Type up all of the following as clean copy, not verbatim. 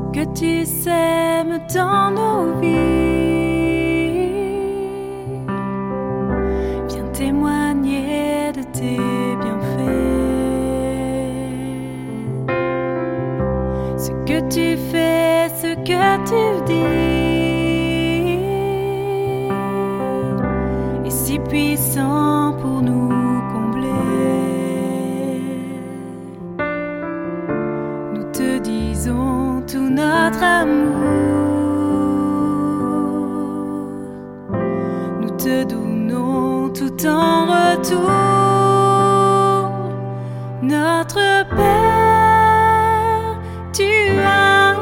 que tu sèmes dans nos vies. Viens témoigner de tes bienfaits. Ce que tu fais, ce que tu dis est si puissant pour nous combler. Nous te disons tout notre amour. Nous te donnons tout en retour. Notre Père, tu as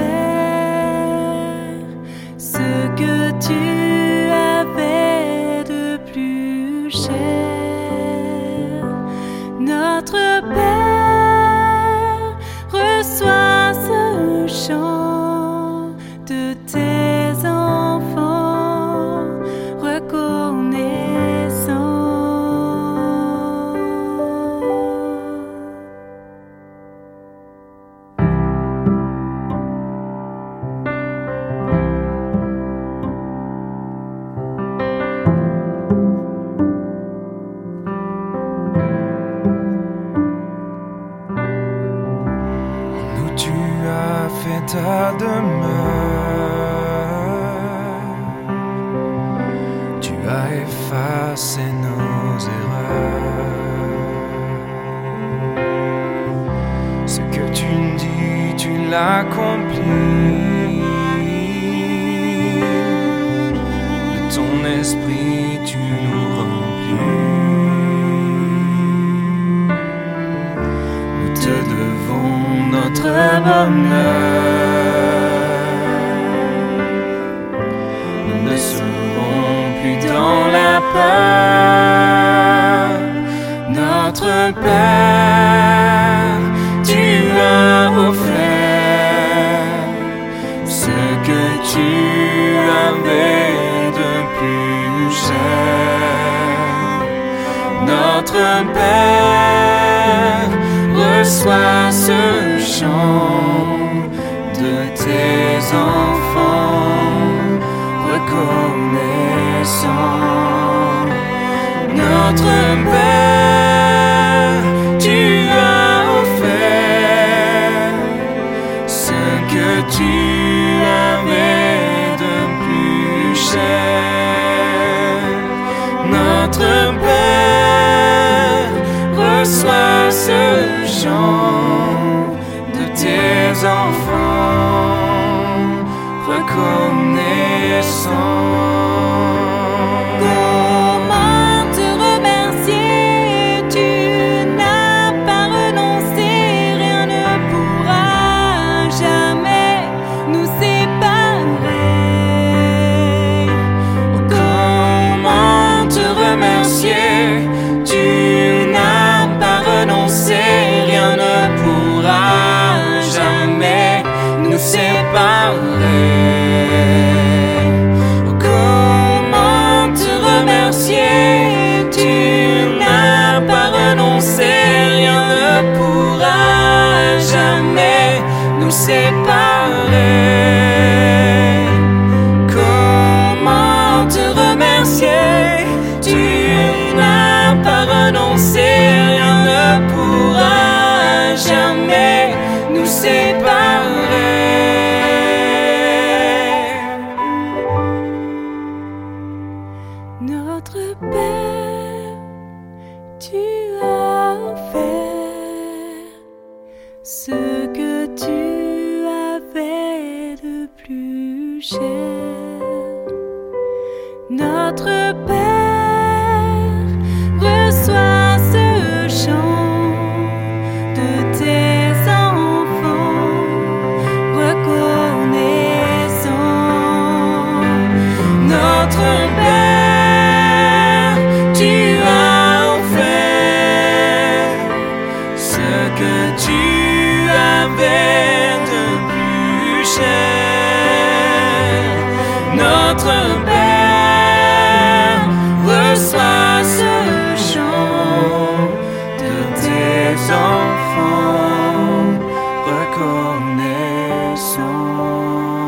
offert ce que tu avais de plus cher. Notre Père, reçois ce chant de tes enfants reconnaissants. Tu as fait ta demeure, tu as effacé nos erreurs. Ce que tu dis, tu l'accomplis. De ton esprit, tu nous remplis. Nous te devons notre bonheur. Nous ne serons plus dans la peur. Notre Père, tu as offert ce que tu avais de plus cher. Notre Père, reçois ce chant de tes enfants reconnaissants. Notre Père, tu as offert ce que tu avais de plus cher. Notre Père, reçois ce chant de tes enfants reconnaissants. Comment te remercier? Tu n'as pas renoncé, rien ne pourra jamais nous séparer. Comment te remercier? Tu n'as pas renoncé, rien ne pourra jamais nous séparer. Comment te remercier? Tu n'as pas renoncé, rien ne pourra jamais nous séparer. Comment te remercier? Tu n'as pas renoncé, rien ne pourra jamais nous séparer. Notre Père, tu as offert ce que tu avais de plus cher. Notre Père, reçois ce chant de tes enfants reconnaissants. Notre Père, tu as offert ce que tu avais de plus cher. Notre Père, reçois ce chant de tes enfants reconnaissants. laissant